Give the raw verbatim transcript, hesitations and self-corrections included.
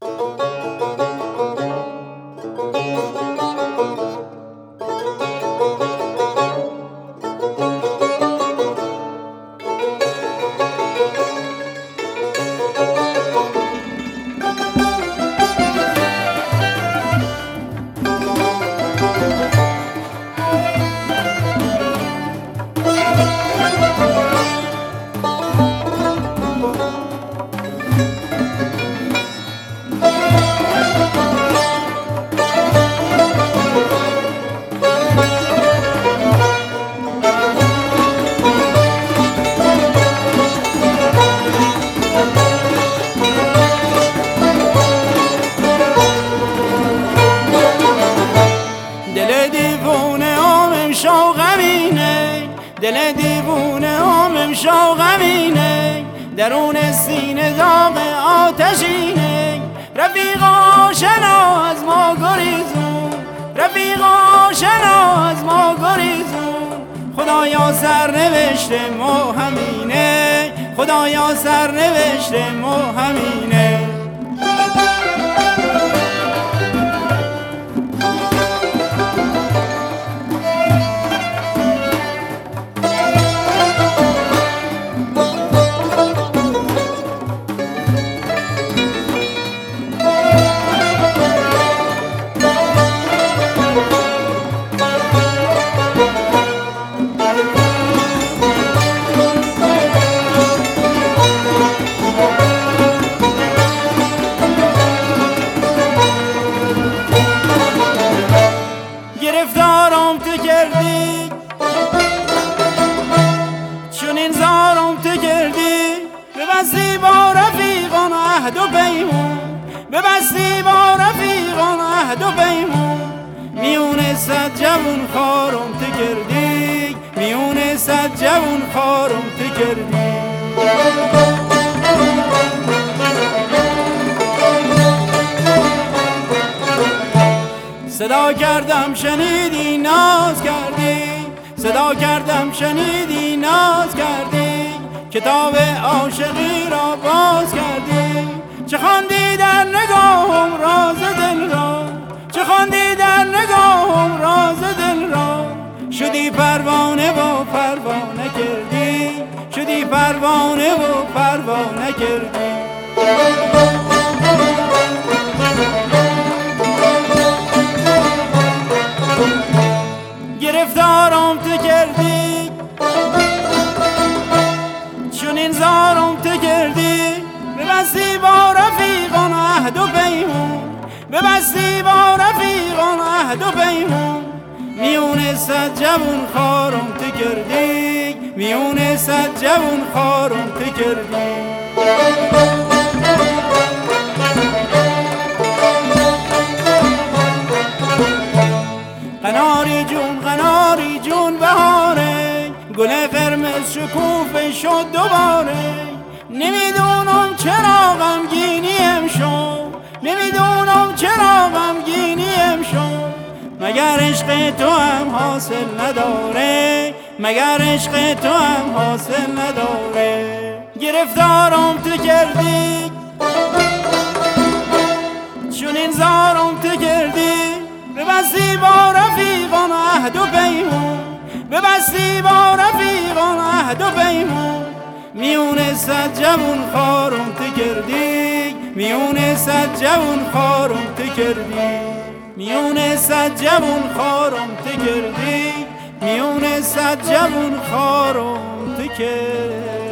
دل دیوونه هم امشا غمینه، درون سینه داغ آتشینه. رفیقا شنا از ما گریزون، رفیقا شنا از ما گریزون. خدایا سرنوشت ما همینه، خدایا سرنوشت ما همینه. گرفتارم تو کردی چون این زارم تو کردی، ببستی با رفیقان عهد و پیمون، ببستی با رفیقان عهد و پیمون. میون صد جوون خارم تو کردی، میون صد جوون خارم تو کردی. صدا کردم شنیدی ناز کردی، صدا کردم شنیدی ناز کردی. کتاب عاشقی را باز کردی، چه خواندی در نگاهم راز دل را، چه خواندی در نگاهم راز دل را. شدی پروانه و پروانه کردی، شدی پروانه و پروانه کردی. گرفتارم تو کردی چون این زارم تو کردی، ببستی با رفیقان عهد و پیمون، ببستی با رفیقان عهد و پیمون. میون صد جوون خارم تو کردی، میون صد جوون خارم تو کردی. قناری جون قناری جون بهاره، گل قرمز شکوفه شد دوباره. نمیدونم چرا غمگینی امشب، نمیدونم چرا غمگینی امشب. مگر عشق تو هم حاصل نداره، مگر عشق تو هم حاصل نداره. گرفتارم تو کردی چون این زارم تو کردی، ببستی با رفیقان عهد و پیمون، ببستی با رفیقان عهد و پیمون. میون صد جوون خارم تو کردی، میون صد جوون خارم تو کردی. میون صد جوون خارم تو کردی، میون صد جوون خارم تو کردی.